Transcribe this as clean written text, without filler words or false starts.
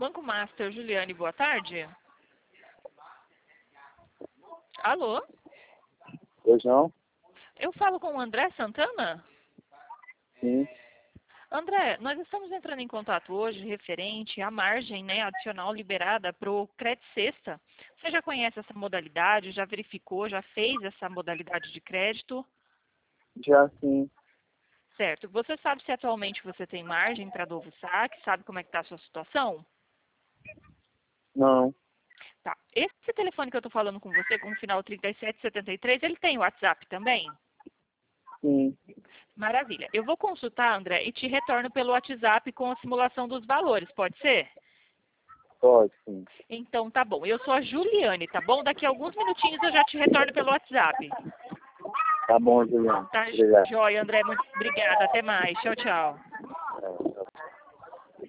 Banco Master, Juliane, boa tarde. Alô? Pois não? Eu falo com o André Santana? Sim. André, nós estamos entrando em contato hoje referente à margem, né, adicional liberada para o Credit Sexta. Você já conhece essa modalidade, já verificou, já fez essa modalidade de crédito? Já sim. Certo. Você sabe se atualmente você tem margem para novo saque? Sabe como é que está a sua situação? Não. Tá. Esse telefone que eu estou falando com você, com o final 3773, ele tem WhatsApp também? Sim. Maravilha. Eu vou consultar, André, e te retorno pelo WhatsApp com a simulação dos valores, pode ser? Pode, sim. Então tá bom. Eu sou a Juliane, tá bom? Daqui a alguns minutinhos eu já te retorno pelo WhatsApp. Tá bom, Juliano. Tá Obrigado. joia, André. Muito obrigada. Até mais. Tchau, tchau.